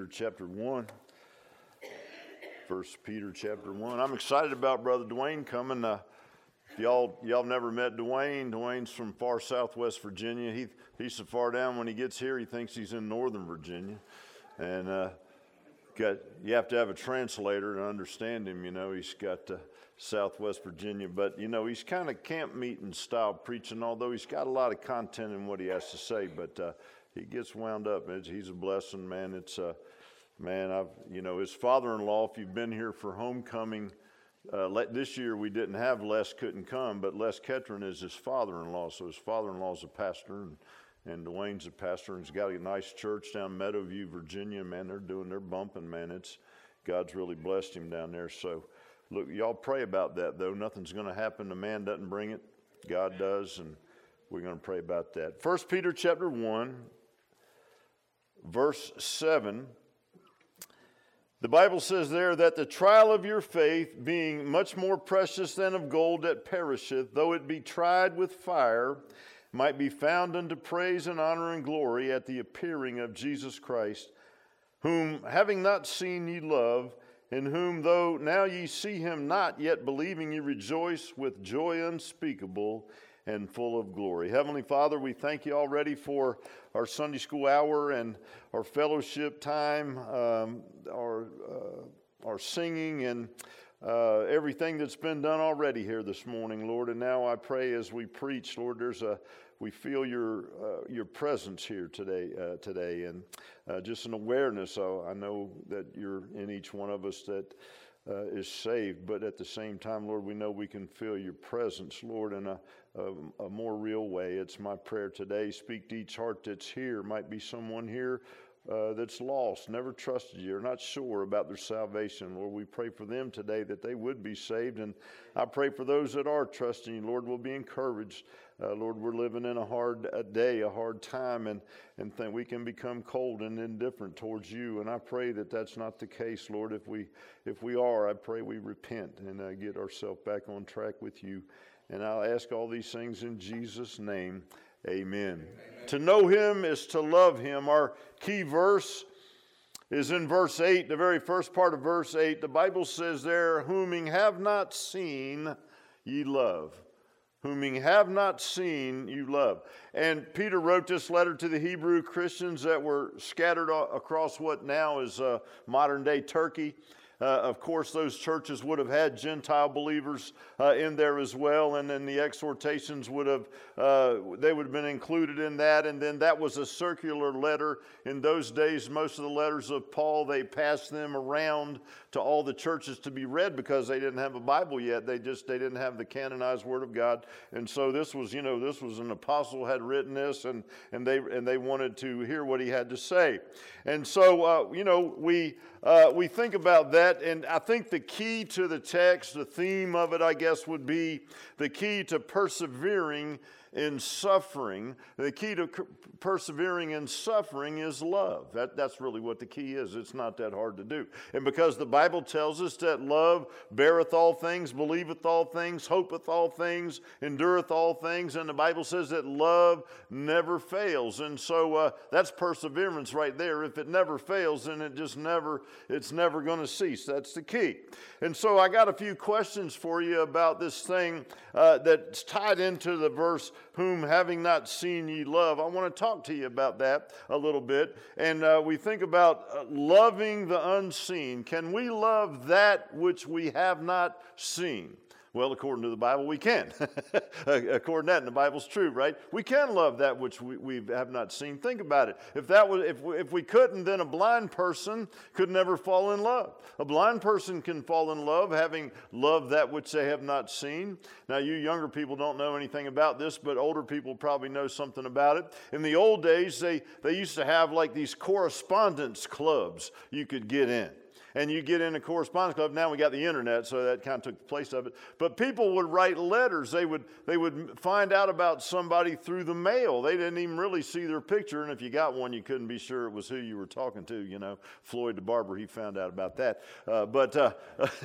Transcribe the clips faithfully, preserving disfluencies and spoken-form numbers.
Peter chapter one. First Peter chapter one. I'm excited about Brother Dwayne coming. Uh, y'all, y'all never met Dwayne. Dwayne's from far southwest Virginia. He he's so far down when he gets here, he thinks he's in northern Virginia, and uh, got you have to have a translator to understand him. You know, he's got uh, Southwest Virginia, but you know he's kind of camp meeting style preaching. Although he's got a lot of content in what he has to say, but uh, he gets wound up. It's, he's a blessing, man. It's uh, man, I've you know his father-in-law. If you've been here for homecoming, uh, let, this year we didn't have Les couldn't come, but Les Ketron is his father-in-law. So his father-in-law is a pastor, and and Dwayne's a pastor, and he's got a nice church down Meadowview, Virginia. Man, they're doing they're bumping. Man, it's God's really blessed him down there. So look, y'all pray about that though. Nothing's going to happen. The man doesn't bring it. God does, and we're going to pray about that. First Peter chapter one. Verse seven, the Bible says there that the trial of your faith, being much more precious than of gold that perisheth, though it be tried with fire, might be found unto praise and honor and glory at the appearing of Jesus Christ, whom having not seen ye love, in whom though now ye see him not, yet believing ye rejoice with joy unspeakable and full of glory. Heavenly Father, we thank you already for our Sunday school hour and our fellowship time, um, our uh, our singing, and uh, everything that's been done already here this morning, Lord. And now I pray as we preach, Lord, there's a we feel your uh, your presence here today, uh, today, and uh, just an awareness. So I know that you're in each one of us that Uh, is saved, but at the same time, Lord, we know we can feel your presence, Lord, in a, a, a more real way. It's my prayer today. Speak to each heart that's here. Might be someone here uh, that's lost, never trusted you, or not sure about their salvation. Lord, we pray for them today that they would be saved, and I pray for those that are trusting you, Lord, will be encouraged. Uh, Lord, we're living in a hard a day, a hard time, and, and think we can become cold and indifferent towards you. And I pray that that's not the case, Lord. If we if we are, I pray we repent and uh, get ourselves back on track with you. And I'll ask all these things in Jesus' name. Amen. Amen. To know him is to love him. Our key verse is in verse eight, the very first part of verse eight. The Bible says there, whom ye have not seen, ye love. Whom ye have not seen, you love. And Peter wrote this letter to the Hebrew Christians that were scattered across what now is uh, modern-day Turkey. Uh, of course, those churches would have had Gentile believers uh, in there as well, and then the exhortations would have, uh, they would have been included in that, and then that was a circular letter. In those days, most of the letters of Paul, they passed them around to all the churches to be read because they didn't have a Bible yet. They just, they didn't have the canonized Word of God, and so this was, you know, this was an apostle had written this, and, and, they, and they wanted to hear what he had to say. And so, uh, you know, we, uh, we think about that. And I think the key to the text, the theme of it, I guess, would be the key to persevering in suffering. The key to persevering in suffering is love. That, that's really what the key is. It's not that hard to do. And because the Bible tells us that love beareth all things, believeth all things, hopeth all things, endureth all things, and the Bible says that love never fails. And so uh, that's perseverance right there. If it never fails, then it just never, it's never going to cease. That's the key. And so I got a few questions for you about this thing uh, that's tied into the verse, whom having not seen ye love. I want to talk to you about that a little bit. And uh, we think about uh, loving the unseen. Can we love that which we have not seen? Well, according to the Bible, we can. According to that, and the Bible's true, right? We can love that which we, we have not seen. Think about it. If that was, if we, if we couldn't, then a blind person could never fall in love. A blind person can fall in love, having loved that which they have not seen. Now, you younger people don't know anything about this, but older people probably know something about it. In the old days, they, they used to have like these correspondence clubs you could get in. And you get in a correspondence club. Now we got the internet, so that kind of took the place of it. But people would write letters. They would they would find out about somebody through the mail. They didn't even really see their picture, and if you got one, you couldn't be sure it was who you were talking to. You know, Floyd the barber, he found out about that. Uh, but uh,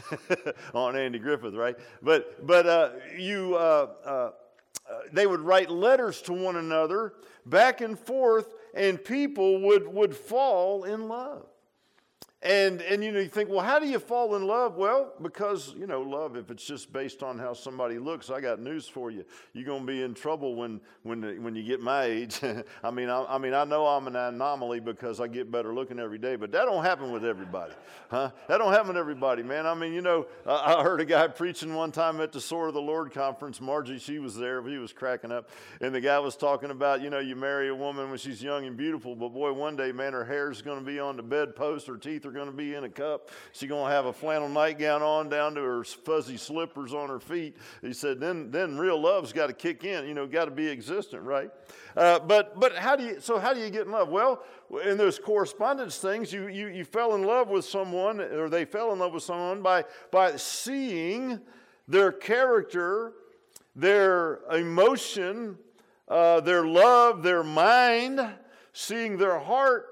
on Andy Griffith, right? But but uh, you. Uh, uh, Uh, they would write letters to one another back and forth, and people would, would fall in love. And, and you know, you think, well, how do you fall in love? Well, because, you know, love, if it's just based on how somebody looks, I got news for you. You're going to be in trouble when when when you get my age. I mean, I, I mean, I know I'm an anomaly because I get better looking every day, but that don't happen with everybody, huh? That don't happen with everybody, man. I mean, you know, I, I heard a guy preaching one time at the Sword of the Lord conference. Margie, she was there. He was cracking up. And the guy was talking about, you know, you marry a woman when she's young and beautiful, but boy, one day, man, her hair's going to be on the bedpost, her teeth are going to be in a cup. She's going to have a flannel nightgown on down to her fuzzy slippers on her feet. He said, then then real love's got to kick in, you know, got to be existent, right? Uh, but but how do you, so how do you get in love? Well, in those correspondence things, you, you, you fell in love with someone, or they fell in love with someone by, by seeing their character, their emotion, uh, their love, their mind, seeing their heart,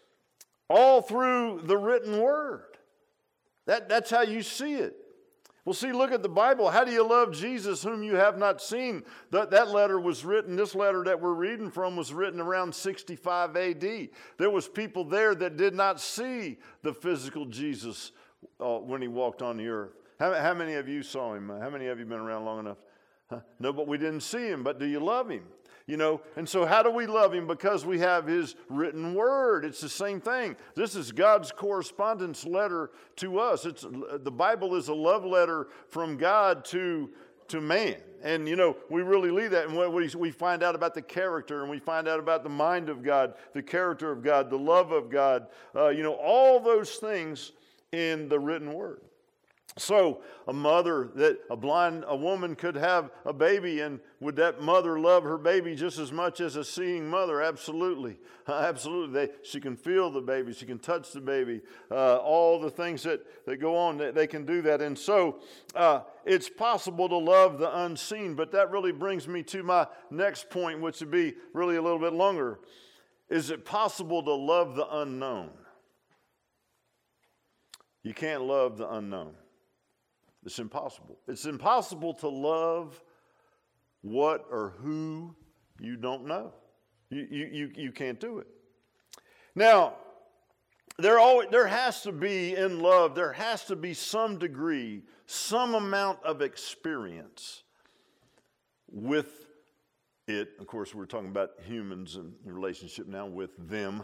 all through the written word. That, that's how you see it. Well, see, look at the Bible. How do you love Jesus whom you have not seen? That, that letter was written, this letter that we're reading from was written around sixty-five A D. There was people there that did not see the physical Jesus uh, when he walked on the earth. How, how many of you saw him? How many of you been around long enough? Huh? No, but we didn't see him. But do you love him? You know, and so how do we love him? Because we have his written word. It's the same thing. This is God's correspondence letter to us. It's the Bible is a love letter from God to, to man. And, you know, we really leave that. And we, we find out about the character, and we find out about the mind of God, the character of God, the love of God, uh, you know, all those things in the written word. So a mother, that a blind a woman could have a baby, and would that mother love her baby just as much as a seeing mother? Absolutely. Absolutely. They, she can feel the baby. She can touch the baby. Uh, all the things that, that go on, they, they can do that. And so uh, it's possible to love the unseen. But that really brings me to my next point, which would be really a little bit longer. Is it possible to love the unknown? You can't love the unknown. It's impossible. It's impossible to love what or who you don't know. You, you, you, you can't do it. Now, there, always, there has to be in love, there has to be some degree, some amount of experience with it. Of course, we're talking about humans and relationship now with them.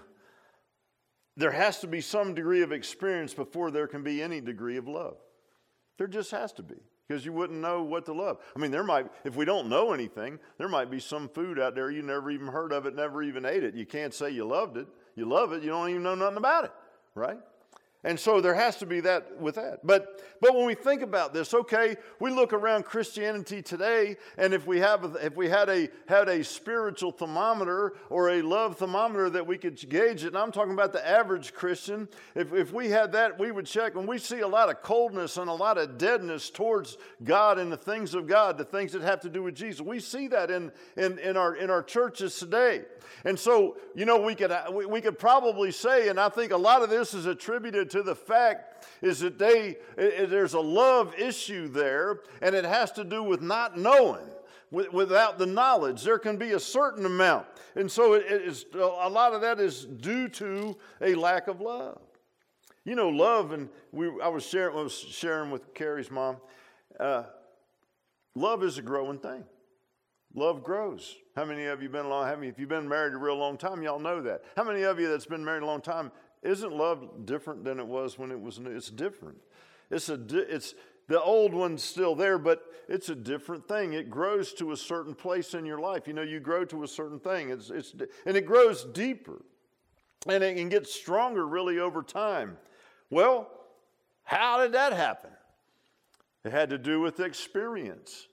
There has to be some degree of experience before there can be any degree of love. There just has to be, because you wouldn't know what to love. I mean, there might, if we don't know anything, there might be some food out there you never even heard of it, never even ate it. You can't say you loved it. You love it. You don't even know nothing about it, right? And so there has to be that with that. But but when we think about this, okay, we look around Christianity today, and if we have a, if we had a had a spiritual thermometer or a love thermometer that we could gauge it, and I'm talking about the average Christian, if if we had that, we would check, and we see a lot of coldness and a lot of deadness towards God and the things of God, the things that have to do with Jesus. We see that in in, in our in our churches today. And so, you know, we could we, we could probably say, and I think a lot of this is attributed to the fact is that they it, there's a love issue there, and it has to do with not knowing. With, without the knowledge, there can be a certain amount, and so it, it is a lot of that is due to a lack of love. You know, love, and we I was sharing I was sharing with Carrie's mom. Uh, love is a growing thing. Love grows. How many of you been long? How many? If you've been married a real long time, y'all know that. How many of you that's been married a long time? Isn't love different than it was when it was new? It's different. It's a. It's the old one's still there, but it's a different thing. It grows to a certain place in your life. You know, you grow to a certain thing. It's it's and it grows deeper, and it can get stronger really over time. Well, how did that happen? It had to do with experience.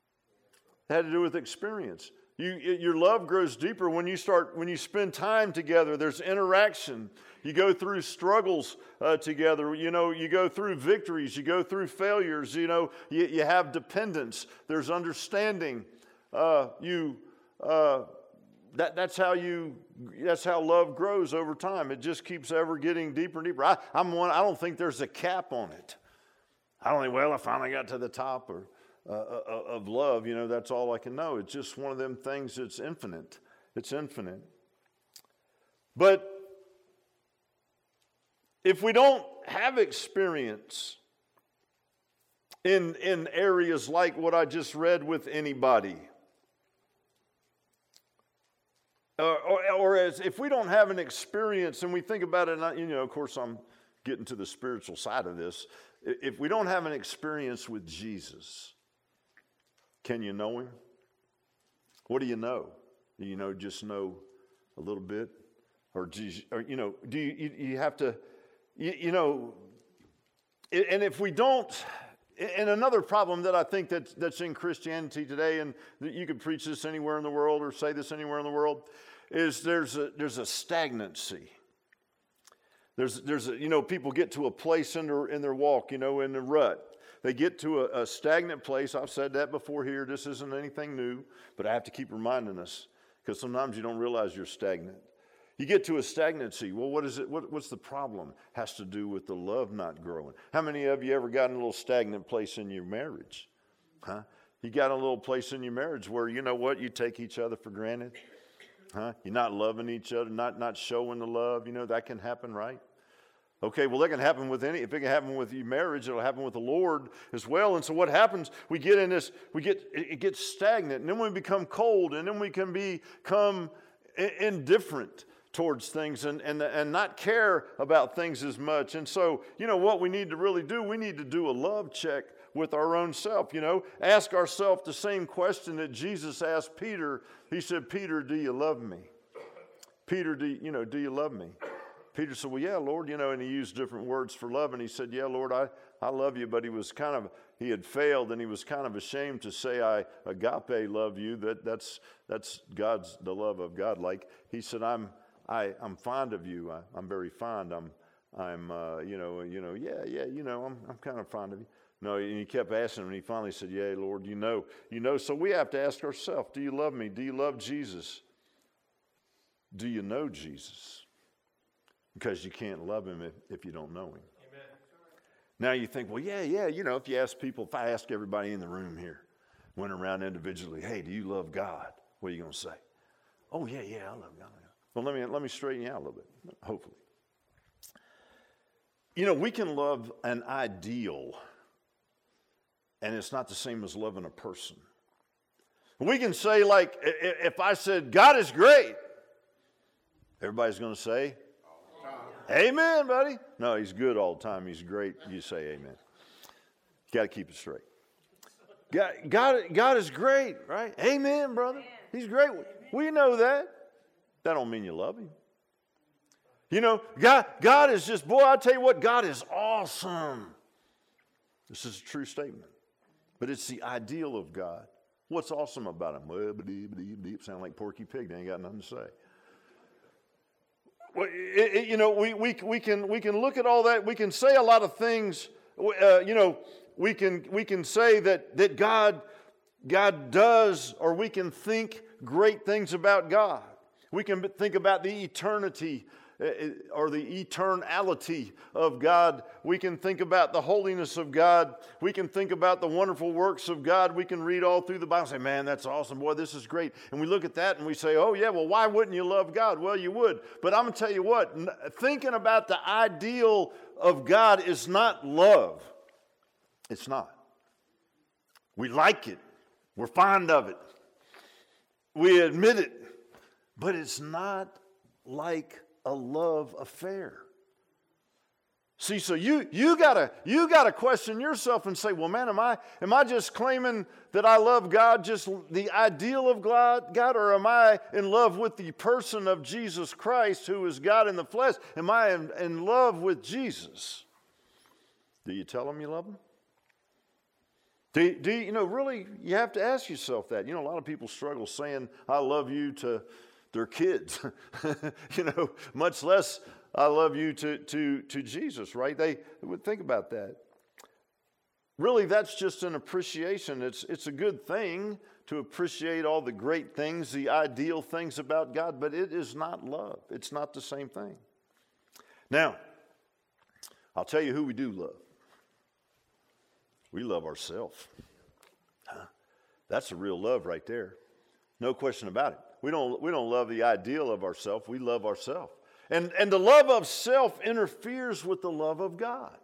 It had to do with experience. You, your love grows deeper when you start, when you spend time together. There's interaction. You go through struggles uh, together. You know, you go through victories. You go through failures. You know, you, you have dependence. There's understanding. Uh, you, uh, that, that's how you, that's how love grows over time. It just keeps ever getting deeper and deeper. I, I'm one. I don't think there's a cap on it. I don't think. Well, I finally got to the top, or. Uh, of love, you know, that's all I can know. It's just one of them things that's infinite. It's infinite. But if we don't have experience in, in areas like what I just read with anybody, uh, or, or as if we don't have an experience and we think about it, and you know, of course I'm getting to the spiritual side of this, if we don't have an experience with Jesus, can you know him? What do you know? Do you know, just know a little bit? Or, do you, or, you know, do you, you, you have to, you, you know, and if we don't, and another problem that I think that's, that's in Christianity today, and you could preach this anywhere in the world or say this anywhere in the world, is there's a, there's a stagnancy. There's, there's a, you know, people get to a place in their, in their walk, you know, in the rut. They get to a, a stagnant place. I've said that before here. This isn't anything new, but I have to keep reminding us because sometimes you don't realize you're stagnant. You get to a stagnancy. Well, what is it? What, what's the problem? Has to do with the love not growing. How many of you ever got in a little stagnant place in your marriage? Huh? You got a little place in your marriage where, you know what, you take each other for granted. Huh? You're not loving each other, not, not showing the love. You know, that can happen, right? Okay, well, that can happen with any, if it can happen with your marriage, it'll happen with the Lord as well. And so what happens, we get in this, we get, it gets stagnant, and then we become cold, and then we can become indifferent towards things and, and, and not care about things as much. And so, you know, what we need to really do, we need to do a love check with our own self, you know. Ask ourselves the same question that Jesus asked Peter. He said, Peter, do you love me? Peter, do you know, do you love me? Peter said, well, yeah, Lord, you know, and he used different words for love. And he said, yeah, Lord, I, I love you. But he was kind of, he had failed, and he was kind of ashamed to say, I agape love you. That that's that's God's, the love of God. Like he said, I'm I, I'm fond of you. I, I'm very fond. I'm I'm uh, you know, you know, yeah, yeah, you know, I'm I'm kind of fond of you. No, and he kept asking him, and he finally said, yeah, Lord, you know, you know. So we have to ask ourselves, do you love me? Do you love Jesus? Do you know Jesus? Because you can't love him if, if you don't know him. Amen. Now you think, well, yeah, yeah, you know, if you ask people, if I ask everybody in the room here, went around individually, hey, do you love God? What are you going to say? Oh, yeah, yeah, I love God. Well, let me, let me straighten you out a little bit, hopefully. You know, we can love an ideal, and it's not the same as loving a person. We can say, like, if I said, God is great, everybody's going to say, amen, buddy. No, he's good all the time. He's great. You say amen. You got to keep it straight. God, God, God is great, right? Amen, brother. He's great. We know that. That don't mean you love him. You know, God, God is just, boy, I tell you what, God is awesome. This is a true statement. But it's the ideal of God. What's awesome about him? Well, sound like Porky Pig. They ain't got nothing to say. Well, it, it, you know, we, we, we, can, we can look at all that. We can say a lot of things. Uh, you know, we can, we can say that, that God, God does, or we can think great things about God. We can think about the eternity or the eternality of God. We can think about the holiness of God. We can think about the wonderful works of God. We can read all through the Bible and say, man, that's awesome. Boy, this is great. And we look at that and we say, oh, yeah, well, why wouldn't you love God? Well, you would. But I'm going to tell you what, thinking about the ideal of God is not love. It's not. We like it. We're fond of it. We admit it. But it's not like a love affair. See, so you you gotta you gotta question yourself and say, well, man, am I am I just claiming that I love God, just the ideal of God, God, or am I in love with the person of Jesus Christ, who is God in the flesh? Am I in, in love with Jesus? Do you tell him you love him? Do, do you, you know, really, you have to ask yourself that. You know, a lot of people struggle saying, I love you to their kids, you know, much less I love you to, to, to Jesus, right? They would think about that. Really, that's just an appreciation. It's, it's a good thing to appreciate all the great things, the ideal things about God, but it is not love. It's not the same thing. Now, I'll tell you who we do love. We love ourselves. Huh? That's a real love right there. No question about it. We don't, we don't love the ideal of ourselves. We love ourselves. And, and the love of self interferes with the love of God.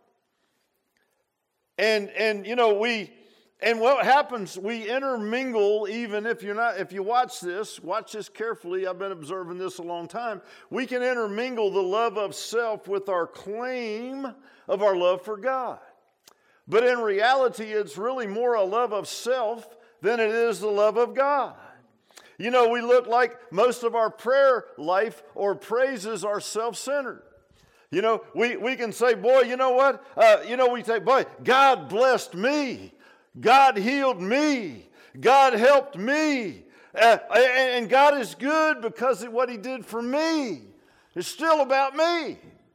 And, and you know, we, and what happens, we intermingle, even if you're not, if you watch this, watch this carefully, I've been observing this a long time, we can intermingle the love of self with our claim of our love for God. But in reality, it's really more a love of self than it is the love of God. You know, we look like most of our prayer life or praises are self-centered. You know, we, we can say, boy, you know what? Uh, you know, we say, boy, God blessed me. God healed me. God helped me. Uh, and God is good because of what he did for me. It's still about me.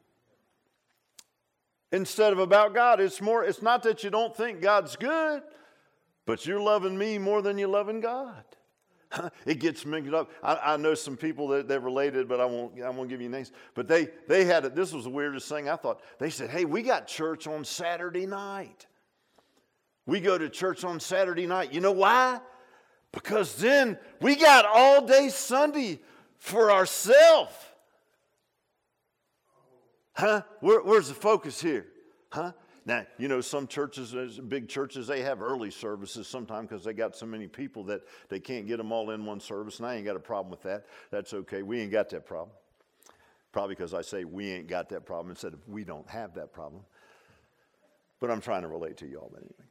Instead of about God. It's more, it's not that you don't think God's good, but you're loving me more than you're loving God. It gets mixed up. I, I know some people that, that related, but I won't, I won't give you names. But they, they had it. This was the weirdest thing I thought. They said, hey, we got church on Saturday night. We go to church on Saturday night. You know why? Because then we got all day Sunday for ourselves. Huh? Where, where's the focus here? Huh? Now, you know, some churches, big churches, they have early services sometimes because they got so many people that they can't get them all in one service, and I ain't got a problem with that. That's okay. We ain't got that problem. Probably because I say we ain't got that problem instead of we don't have that problem. But I'm trying to relate to you all, but anyway.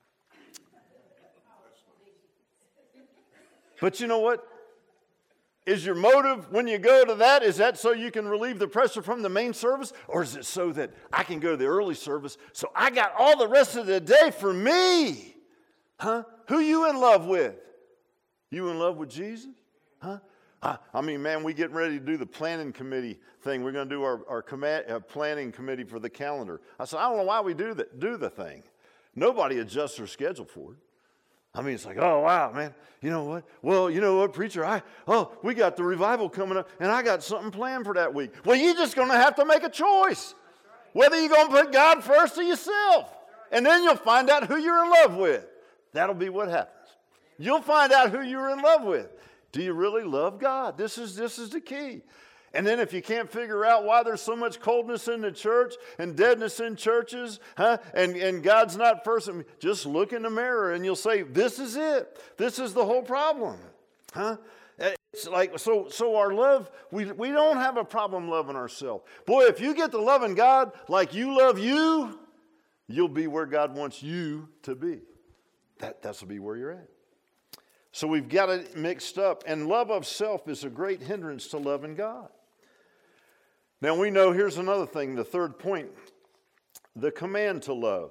But you know what? Is your motive when you go to that, is that so you can relieve the pressure from the main service? Or is it so that I can go to the early service so I got all the rest of the day for me? Huh? Who you in love with? You in love with Jesus? Huh? I, I mean, man, we getting ready to do the planning committee thing. We're going to do our, our com- uh, planning committee for the calendar. I said, I don't know why we do that, do the thing. Nobody adjusts their schedule for it. I mean, it's like, oh, wow, man, you know what? Well, you know what, preacher, I, oh, we got the revival coming up, and I got something planned for that week. Well, you're just going to have to make a choice, whether you're going to put God first or yourself. And then you'll find out who you're in love with. That'll be what happens. You'll find out who you're in love with. Do you really love God? This is, this is the key. And then if you can't figure out why there's so much coldness in the church and deadness in churches, huh, and, and God's not first, just look in the mirror and you'll say, this is it. This is the whole problem. Huh? It's like, so so our love, we, we don't have a problem loving ourselves. Boy, if you get to loving God like you love you, you'll be where God wants you to be. That, that'll be where you're at. So we've got it mixed up. And love of self is a great hindrance to loving God. Now we know, here's another thing, the third point, the command to love.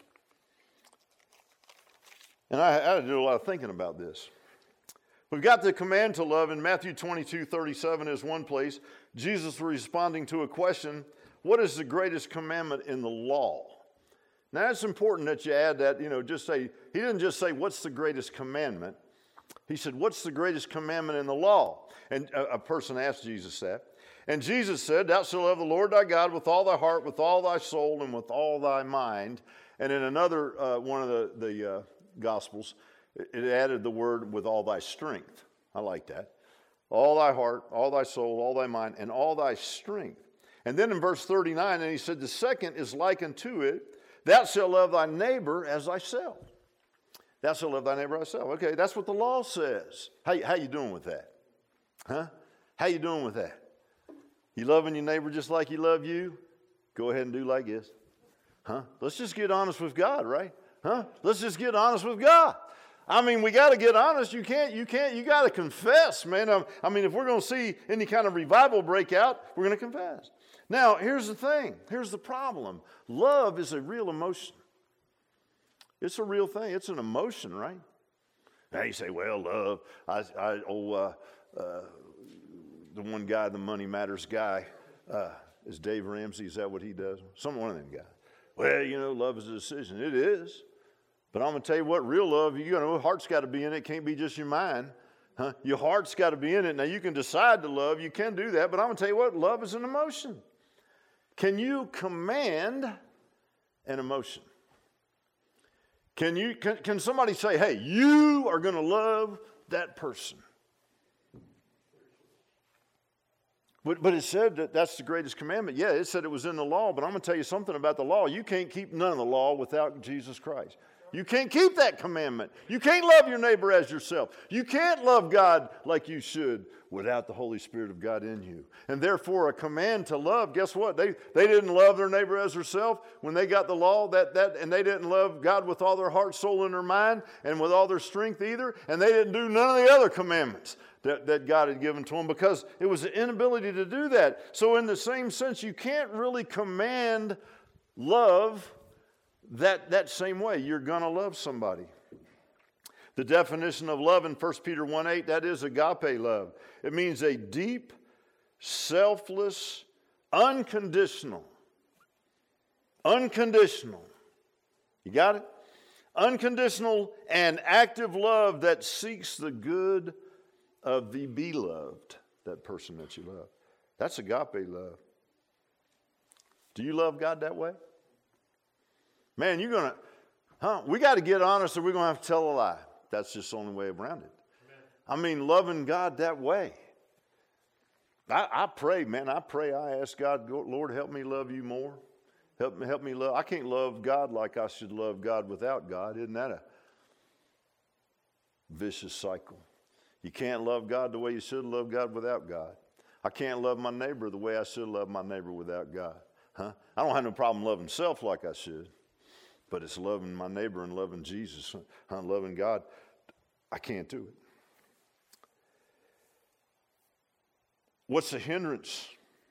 And I, I had to do a lot of thinking about this. We've got the command to love in Matthew twenty-two thirty-seven is one place. Jesus responding to a question, what is the greatest commandment in the law? Now it's important that you add that, you know, just say, he didn't just say, what's the greatest commandment? He said, what's the greatest commandment in the law? And a, a person asked Jesus that. And Jesus said, thou shalt love the Lord thy God with all thy heart, with all thy soul, and with all thy mind. And in another uh, one of the, the uh, Gospels, it, it added the word with all thy strength. I like that. All thy heart, all thy soul, all thy mind, and all thy strength. And then in verse thirty-nine, and he said, the second is like unto it, thou shalt love thy neighbor as thyself. Thou shalt love thy neighbor as thyself. Okay, that's what the law says. How, how you doing with that? Huh? How you doing with that? You loving your neighbor just like you love you? Go ahead and do like this. Huh? Let's just get honest with God, right? Huh? Let's just get honest with God. I mean, we got to get honest. You can't, you can't, you got to confess, man. I mean, if we're going to see any kind of revival break out, we're going to confess. Now, here's the thing. Here's the problem. Love is a real emotion. It's a real thing. It's an emotion, right? Now you say, well, love, I, I oh, uh, uh, the one guy, the Money Matters guy, uh, is Dave Ramsey. Is that what he does? Some one of them guys. Well, you know, love is a decision. It is. But I'm going to tell you what, real love, you know, heart's got to be in it. It can't be just your mind. Huh? Your heart's got to be in it. Now, you can decide to love. You can do that. But I'm going to tell you what, love is an emotion. Can you command an emotion? Can you? Can, can somebody say, hey, you are going to love that person? But, but it said that that's the greatest commandment. Yeah, it said it was in the law, but I'm going to tell you something about the law. You can't keep none of the law without Jesus Christ. You can't keep that commandment. You can't love your neighbor as yourself. You can't love God like you should without the Holy Spirit of God in you. And therefore, a command to love, guess what? They, they didn't love their neighbor as herself when they got the law, that, that, and they didn't love God with all their heart, soul, and their mind, and with all their strength either, and they didn't do none of the other commandments that, that God had given to them because it was the inability to do that. So in the same sense, you can't really command love that, that same way. You're going to love somebody. The definition of love in First Peter one eight, that is agape love. It means a deep, selfless, unconditional, unconditional, you got it? Unconditional and active love that seeks the good of the beloved, that person that you love. That's agape love. Do you love God that way? Man, you're going to, huh? We got to get honest or we're going to have to tell a lie. That's just the only way around it. Amen. I mean, loving God that way. I, I pray, man, I pray, I ask God, Lord, help me love you more. Help me, help me love. I can't love God like I should love God without God. Isn't that a vicious cycle? You can't love God the way you should love God without God. I can't love my neighbor the way I should love my neighbor without God. Huh? I don't have no problem loving self like I should. But it's loving my neighbor and loving Jesus, huh? Loving God. I can't do it. What's the hindrance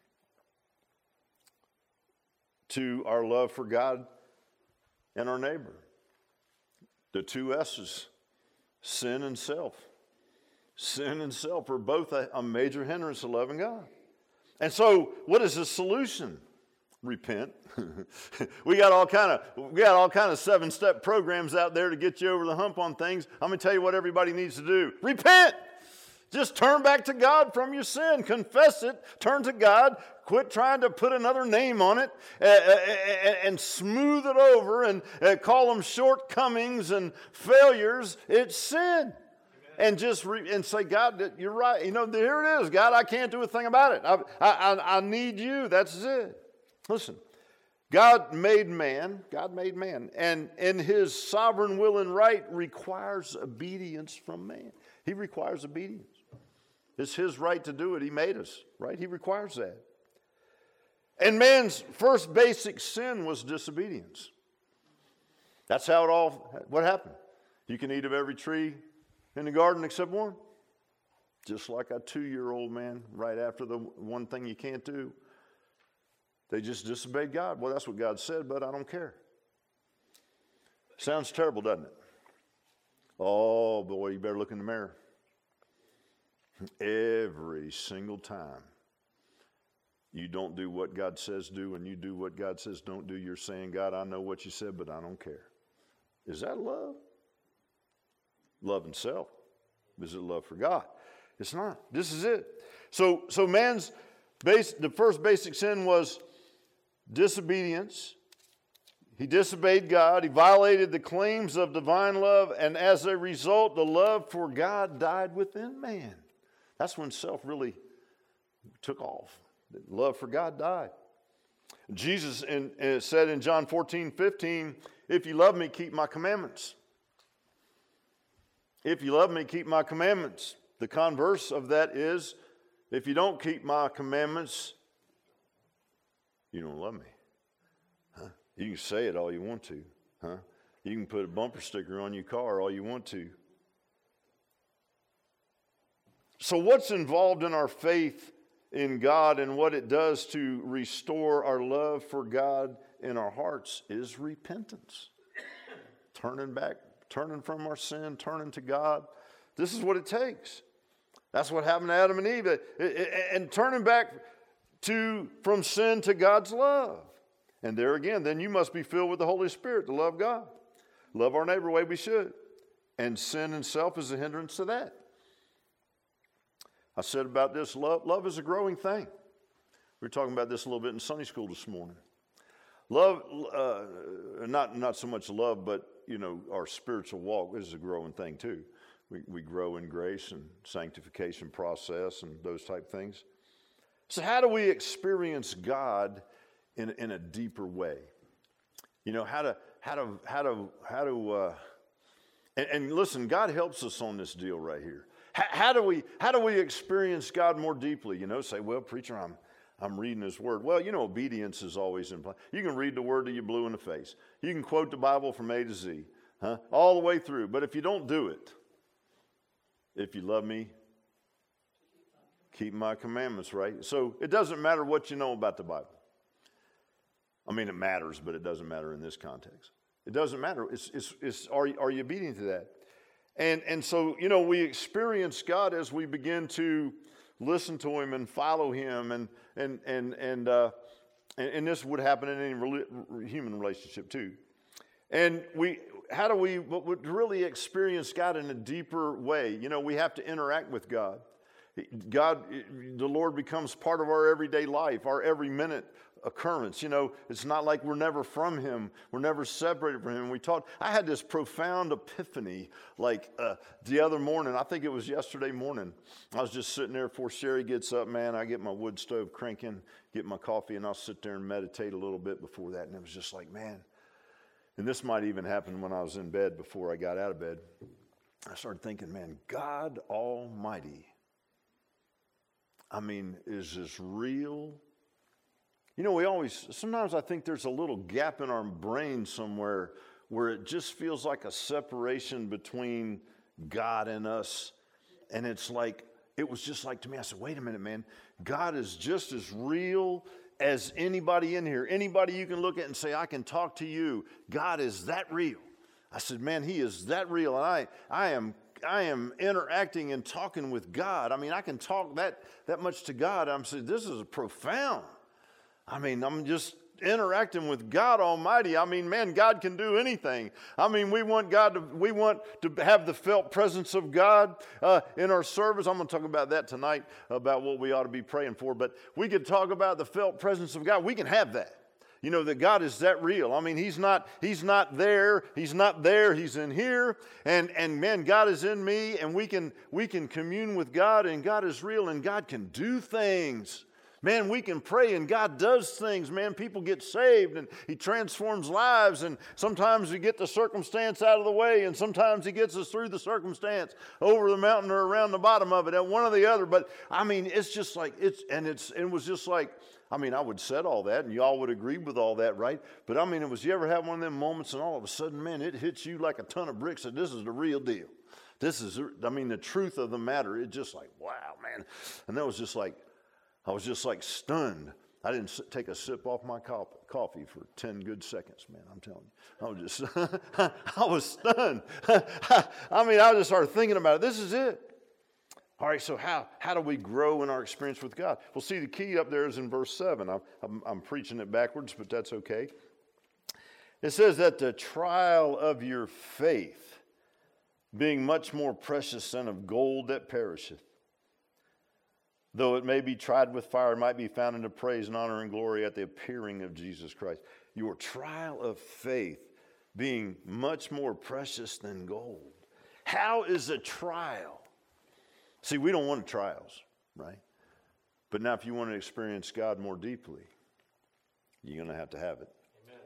to our love for God and our neighbor? The two S's, sin and self. Sin and self are both a, a major hindrance to loving God. And so, what is the solution? Repent. we got all kind of we got all kind of seven-step programs out there to get you over the hump on things. I'm going to tell you what everybody needs to do. Repent. Just turn back to God from your sin. Confess it. Turn to God. Quit trying to put another name on it uh, uh, and smooth it over and uh, call them shortcomings and failures. It's sin. And just re- and say, God, you're right. You know, here it is. God, I can't do a thing about it. I, I, I need you. That's it. Listen, God made man, God made man, and in his sovereign will and right requires obedience from man. He requires obedience. It's his right to do it. He made us, right? He requires that. And man's first basic sin was disobedience. That's how it all, what happened? You can eat of every tree in the garden except one. Just like a two-year-old man right after the one thing you can't do. They just disobeyed God. Well, that's what God said, but I don't care. Sounds terrible, doesn't it? Oh, boy, you better look in the mirror. Every single time you don't do what God says do and you do what God says don't do, you're saying, God, I know what you said, but I don't care. Is that love? Love and self. Is it love for God? It's not. This is it. So, so man's base, the first basic sin was disobedience. He disobeyed God. He violated the claims of divine love. And as a result, the love for God died within man. That's when self really took off. The love for God died. Jesus in, uh, said in John fourteen fifteen, if you love me, keep my commandments. If you love me, keep my commandments. The converse of that is, if you don't keep my commandments, you don't love me. Huh? You can say it all you want to. Huh? You can put a bumper sticker on your car all you want to. So what's involved in our faith in God and what it does to restore our love for God in our hearts is repentance. Turning back, turning from our sin, turning to God. This is what it takes. That's what happened to Adam and Eve. And turning back to from sin to God's love. And there again, then you must be filled with the Holy Spirit to love God. Love our neighbor the way we should. And sin and self is a hindrance to that. I said about this, love, love is a growing thing. We were talking about this a little bit in Sunday school this morning. Love, uh, not, not so much love, but, you know, our spiritual walk is a growing thing too. We, we grow in grace and sanctification process and those type things. So how do we experience God in, in a deeper way? You know, how to, how to, how to, how to, uh, and, and listen, God helps us on this deal right here. How, how do we, how do we experience God more deeply? You know, say, well, preacher, I'm, I'm reading his word. Well, you know, obedience is always in play. You can read the word till you're blue in the face. You can quote the Bible from A to Z, huh? All the way through. But if you don't do it, if you love me, keep my commandments, right? So it doesn't matter what you know about the Bible. I mean, it matters, but it doesn't matter in this context. It doesn't matter. It's, it's, it's, are, are you obedient to that? And, and so, you know, we experience God as we begin to listen to him and follow him. And, and, and, and, uh, and, and this would happen in any rela- human relationship too. And we, how do we really experience God in a deeper way? You know, we have to interact with God. God, the Lord becomes part of our everyday life, our every minute occurrence. You know, it's not like we're never from him. We're never separated from him. We talked, I had this profound epiphany like uh, the other morning. I think it was yesterday morning. I was just sitting there before Sherry gets up, man. I get my wood stove cranking, get my coffee, and I'll sit there and meditate a little bit before that. And it was just like, man, and this might even happen when I was in bed before I got out of bed. I started thinking, man, God Almighty, I mean, is this real? You know, we always, sometimes I think there's a little gap in our brain somewhere where it just feels like a separation between God and us. And it's like, it was just like to me, I said, wait a minute, man. God is just as real as anybody in here. Anybody you can look at and say, I can talk to you. God is that real. I said, man, he is that real. And I, I am I am interacting and talking with God. I mean, I can talk that, that much to God. I'm saying, this is profound. I mean, I'm just interacting with God Almighty. I mean, man, God can do anything. I mean, we want God to, we want to have the felt presence of God uh, in our service. I'm going to talk about that tonight, about what we ought to be praying for. But we could talk about the felt presence of God. We can have that. You know, that God is that real. I mean, he's not, he's not there. He's not there. He's in here. And, and man, God is in me, and we can, we can commune with God, and God is real, and God can do things. Man, we can pray, and God does things. Man, people get saved, and he transforms lives, and sometimes we get the circumstance out of the way, and sometimes he gets us through the circumstance, over the mountain or around the bottom of it, at one or the other. But, I mean, it's just like, it's, and it's, it was just like, I mean, I would said all that, and y'all would agree with all that, right? But, I mean, it was, you ever have one of them moments, and all of a sudden, man, it hits you like a ton of bricks, and this is the real deal. This is, I mean, the truth of the matter. It's just like, wow, man. And that was just like, I was just like stunned. I didn't take a sip off my coffee for ten good seconds, man. I'm telling you. I was just, I was stunned. I mean, I just started thinking about it. This is it. All right, so how, how do we grow in our experience with God? Well, see, the key up there is in verse seven. I'm, I'm, I'm preaching it backwards, but that's okay. It says that the trial of your faith, being much more precious than of gold that perisheth, though it may be tried with fire, might be found into praise and honor and glory at the appearing of Jesus Christ. Your trial of faith being much more precious than gold. How is a trial? See, we don't want trials, right? But now if you want to experience God more deeply, you're going to have to have it. Amen.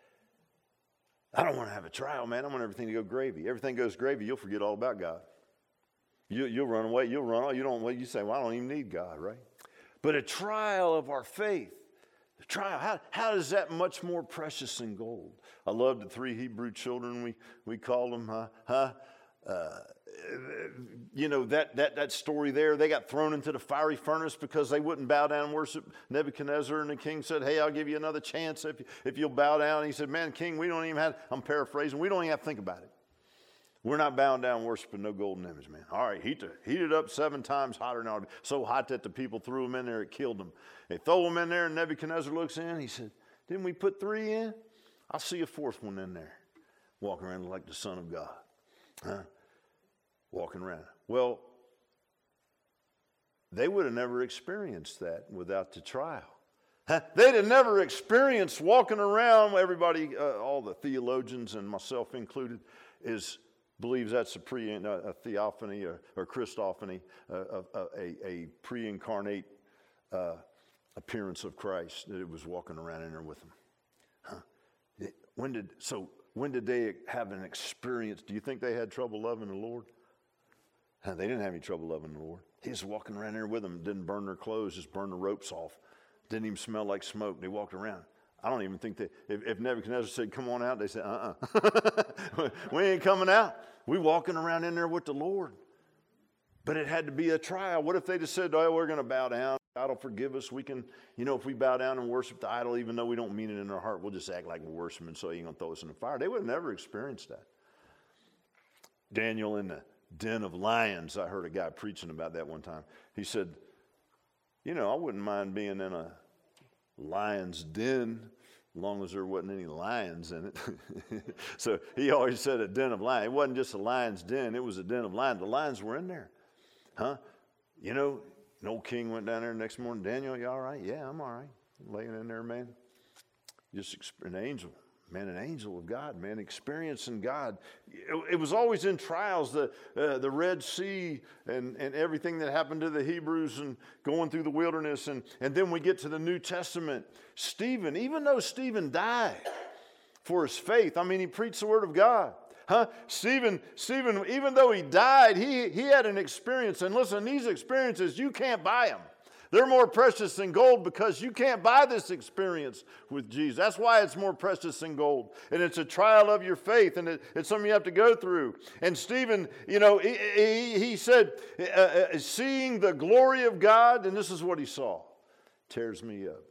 I don't want to have a trial, man. I want everything to go gravy. Everything goes gravy, you'll forget all about God. You, you'll run away. You'll run away. You don't. Well, you say, "Well, I don't even need God," right? But a trial of our faith, the trial. How how is that much more precious than gold? I love the three Hebrew children. We we called them, huh? huh? Uh, you know that that that story there. They got thrown into the fiery furnace because they wouldn't bow down and worship Nebuchadnezzar. And the king said, "Hey, I'll give you another chance if if you'll bow down." And he said, "Man, king, we don't even have." I'm paraphrasing. We don't even have to think about it. We're not bowing down worshiping no golden image, man. All right, heat, heat it up seven times hotter than already. So hot that the people threw them in there, it killed them. They throw them in there, and Nebuchadnezzar looks in. He said, "Didn't we put three in? I'll see a fourth one in there, walking around like the Son of God." Huh? Walking around. Well, they would have never experienced that without the trial. Huh? They'd have never experienced walking around. Everybody, uh, all the theologians and myself included, is believes that's a, pre, a theophany or, or Christophany, uh, a, a, a pre-incarnate uh, appearance of Christ that it was walking around in there with them. Huh? It, when did so? When did they have an experience? Do you think they had trouble loving the Lord? Huh, they didn't have any trouble loving the Lord. He was walking around there with them. Didn't burn their clothes. Just burned the ropes off. Didn't even smell like smoke. They walked around. I don't even think that if, if Nebuchadnezzar said, "Come on out," they said, "Uh-uh, we ain't coming out. We walking around in there with the Lord." But it had to be a trial. What if they just said, "Oh, we're going to bow down. God will forgive us. We can, you know, if we bow down and worship the idol, even though we don't mean it in our heart, we'll just act like we're worshiping, so He ain't going to throw us in the fire." They would have never experienced that. Daniel in the den of lions. I heard a guy preaching about that one time. He said, "You know, I wouldn't mind being in a lion's den as long as there wasn't any lions in it." So he always said a den of lions. It wasn't just a lion's den. It was a den of lions. The lions were in there. Huh? You know, an old king went down there the next morning. "Daniel, you all right?" "Yeah, I'm all right." Laying in there, man. Just an angel. Man, an angel of God, man, experiencing God. It, it was always in trials, the uh, the Red Sea and, and everything that happened to the Hebrews and going through the wilderness. And, and then we get to the New Testament. Stephen, even though Stephen died for his faith, I mean, he preached the word of God. Huh? Stephen, Stephen, even though he died, he, he had an experience. And listen, these experiences, you can't buy them. They're more precious than gold because you can't buy this experience with Jesus. That's why it's more precious than gold. And it's a trial of your faith, and it, it's something you have to go through. And Stephen, you know, he, he, he said, uh, uh, seeing the glory of God, and this is what he saw. Tears me up.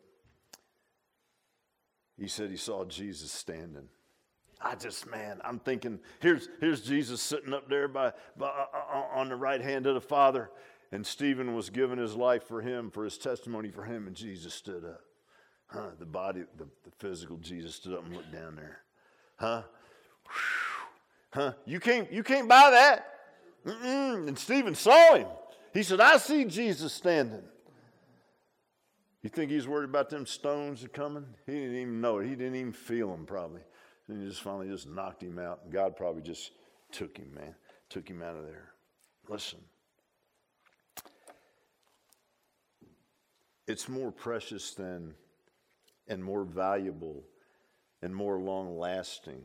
He said he saw Jesus standing. I just, man, I'm thinking, here's, here's Jesus sitting up there by, by uh, on the right hand of the Father. And Stephen was giving his life for him, for his testimony for him, and Jesus stood up. Huh? The body, the, the physical Jesus stood up and looked down there. Huh? Huh? You can't, you can't buy that. Mm-mm. And Stephen saw him. He said, "I see Jesus standing." You think he's worried about them stones coming? He didn't even know it. He didn't even feel them probably. And he just finally just knocked him out. And God probably just took him, man. Took him out of there. Listen. It's more precious than and more valuable and more long-lasting.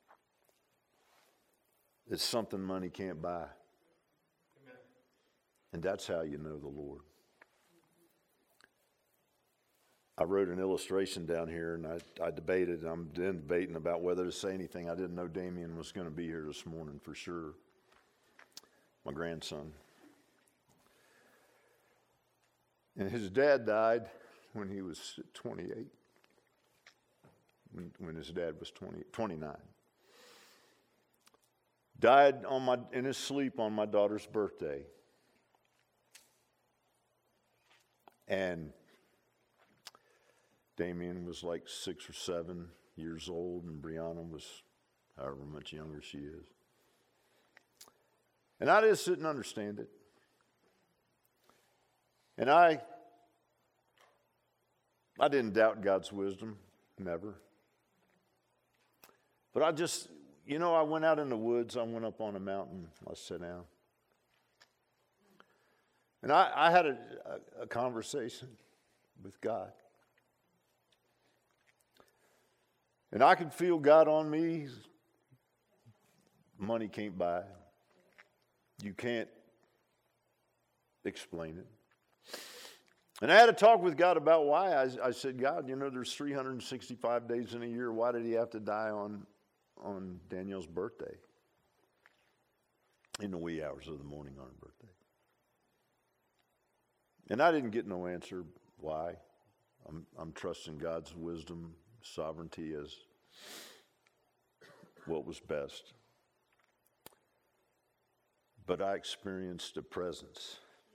It's something money can't buy. Amen. And that's how you know the Lord. I wrote an illustration down here, and I, I debated. I'm debating about whether to say anything. I didn't know Damien was going to be here this morning for sure. My grandson. And his dad died when he was twenty-eight, when, when his dad was twenty, twenty-nine. Died on my, in his sleep on my daughter's birthday. And Damien was like six or seven years old, and Brianna was however much younger she is. And I just didn't understand it. And I, I didn't doubt God's wisdom, never. But I just, you know, I went out in the woods. I went up on a mountain. I sat down. And I, I had a, a, a conversation with God. And I could feel God on me. Money can't buy. You can't explain it. And I had a talk with God about why. I, I said, "God, you know, there's three hundred sixty-five days in a year. Why did he have to die on, on Daniel's birthday? In the wee hours of the morning on her birthday." And I didn't get no answer why. I'm, I'm trusting God's wisdom, sovereignty as what was best. But I experienced a presence.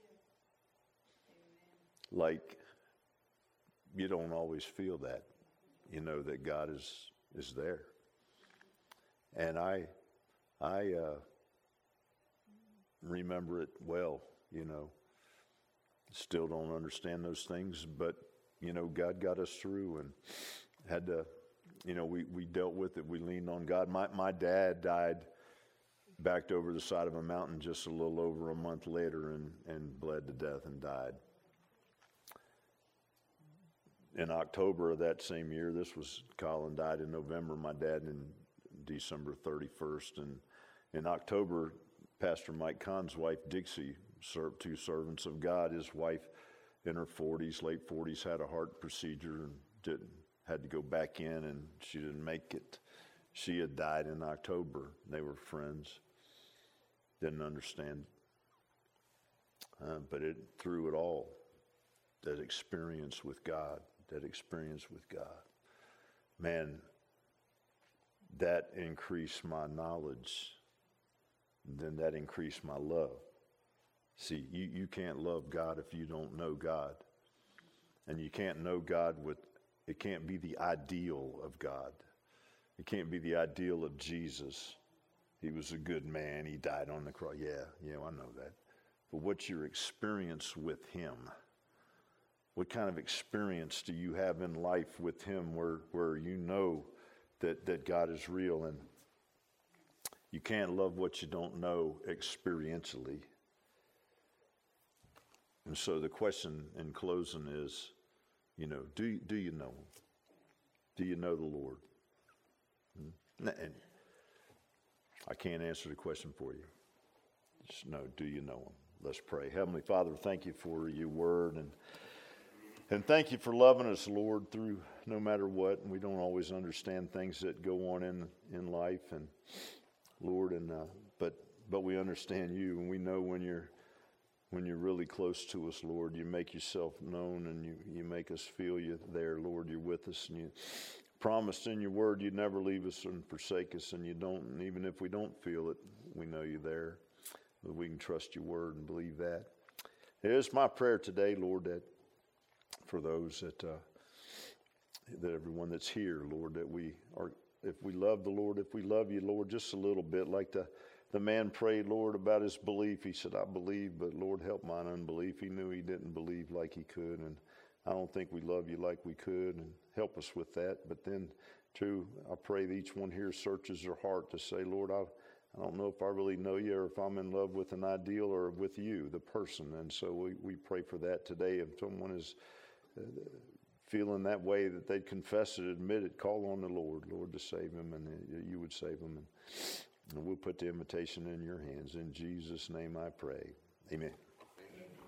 Like, you don't always feel that, you know, that God is is there. And I, I uh, remember it well, you know. Still don't understand those things, but, you know, God got us through and had to, you know, we, we dealt with it. We leaned on God. My, my dad died backed over the side of a mountain just a little over a month later and, and bled to death and died. in October of that same year, this was, Colin died in November, my dad in December thirty-first. And in October, Pastor Mike Kahn's wife, Dixie, served two servants of God. His wife in her forties, late forties, had a heart procedure and didn't, had to go back in, and she didn't make it. She had died in October. They were friends. Didn't understand. Uh, but it, through it all, that experience with God, that experience with God, man, that increased my knowledge. Then that increased my love. See, you, you can't love God if you don't know God. And you can't know God with, it can't be the ideal of God. It can't be the ideal of Jesus. He was a good man. He died on the cross. Yeah, yeah, I know that. But what's your experience with him? What kind of experience do you have in life with him where, where you know that, that God is real? And you can't love what you don't know experientially. And so the question in closing is, you know, do, do you know him? Do you know the Lord? Hmm? And I can't answer the question for you. Just know, do you know him? Let's pray. Heavenly Father, thank you for your word, and and thank you for loving us, Lord, through no matter what. And we don't always understand things that go on in, in life, and Lord, and uh, but but we understand you, and we know when you're when you're really close to us, Lord. You make yourself known, and you, you make us feel you there, Lord. You're with us, and you promised in your word you'd never leave us and forsake us, and you don't. And even if we don't feel it, we know you're there. That we can trust your word and believe that. It is my prayer today, Lord, that for those that uh, that everyone that's here, Lord, that we are, if we love the Lord, if we love you, Lord, just a little bit, like the the man prayed, Lord, about his belief. He said, I believe, but Lord, help mine unbelief. He knew he didn't believe like he could, and I don't think we love you like we could, and help us with that. But then, too, I pray that each one here searches their heart to say, Lord, I I don't know if I really know you, or if I'm in love with an ideal or with you, the person. And so we, we pray for that today. If someone is uh, feeling that way, that they'd confess it, admit it, call on the Lord, Lord, to save him, and uh, you would save him. And, and we'll put the invitation in your hands. In Jesus' name I pray. Amen.